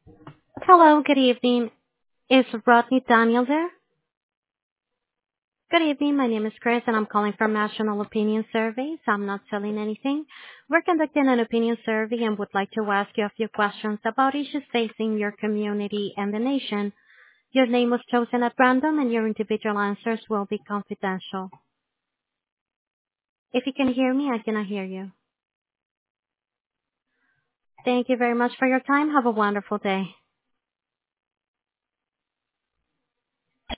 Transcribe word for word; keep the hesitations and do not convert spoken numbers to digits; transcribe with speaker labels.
Speaker 1: Hello, good evening. Is Rodney Daniel there? Good evening. My name is Chris, and I'm calling from National Opinion Surveys. I'm not selling anything. We're conducting an opinion survey and would like to ask you a few questions about issues facing your community and the nation. Your name was chosen at random, and your individual answers will be confidential. If you can hear me, I cannot hear you. Thank you very much for your time. Have a wonderful day.